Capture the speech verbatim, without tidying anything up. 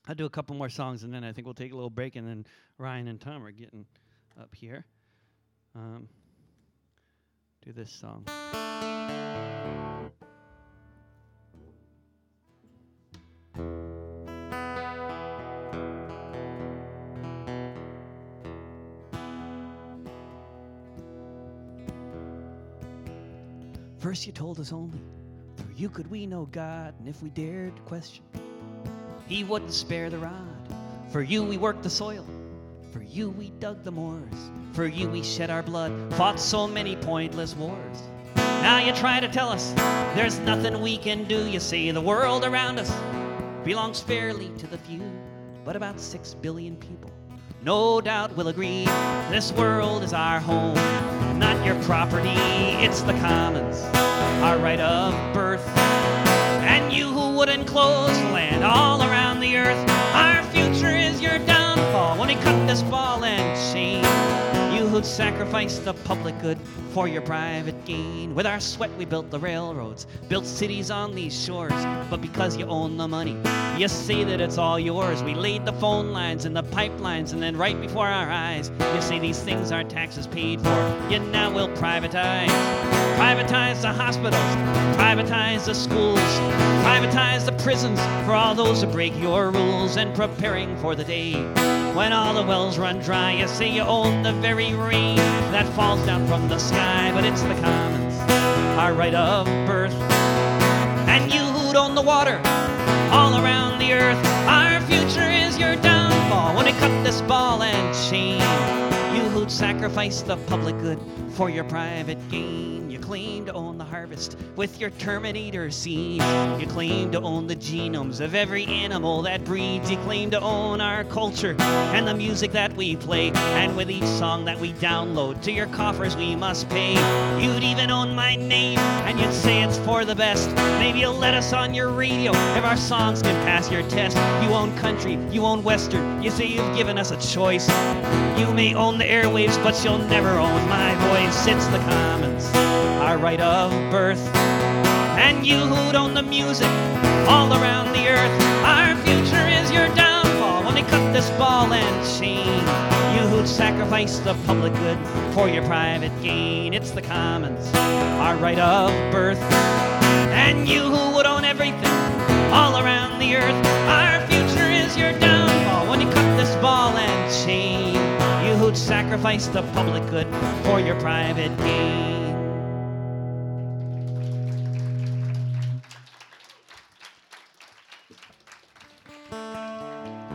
I'll do a couple more songs, and then I think we'll take a little break, and then Ryan and Tom are getting up here. Um, do this song. First you told us only through you could we know God, and if we dared to question, He wouldn't spare the rod. For you we worked the soil, for you we dug the moors, for you we shed our blood, fought so many pointless wars. Now you try to tell us there's nothing we can do. You say the world around us belongs fairly to the few, but about six billion people no doubt will agree this world is our home, not your property. It's the commons, our right of birth. And you who would enclose the land all around the earth, our future is your downfall when we cut this ball and chain. You who'd sacrifice the public good for your private gain. With our sweat we built the railroads, built cities on these shores, but because you own the money, you say that it's all yours. We laid the phone lines and the pipelines, and then right before our eyes, you say these things aren't taxes paid for. You now will privatize. Privatize the hospitals, privatize the schools, privatize the prisons for all those who break your rules. And preparing for the day when all the wells run dry, you say you own the very rain that falls down from the sky. But it's the commons, our right of birth. And you who'd own the water all around the earth, our future is your downfall when we cut this ball and chain. You who'd sacrifice the public good for your private gain. You claim to own the harvest with your Terminator seeds. You claim to own the genomes of every animal that breeds. You claim to own our culture and the music that we play. And with each song that we download, to your coffers we must pay. You'd even own my name, and you'd say it's for the best. Maybe you'll let us on your radio if our songs can pass your test. You own country, you own western. You say you've given us a choice. You may own the airwaves, but you'll never own my voice. It's the commons, our right of birth. And you who'd own the music all around the earth, our future is your downfall when they cut this ball and chain. You who'd sacrifice the public good for your private gain. It's the commons, our right of birth. And you who would own everything all around the earth, our future is your downfall when you cut this ball and chain. You who'd sacrifice the public good for your private gain.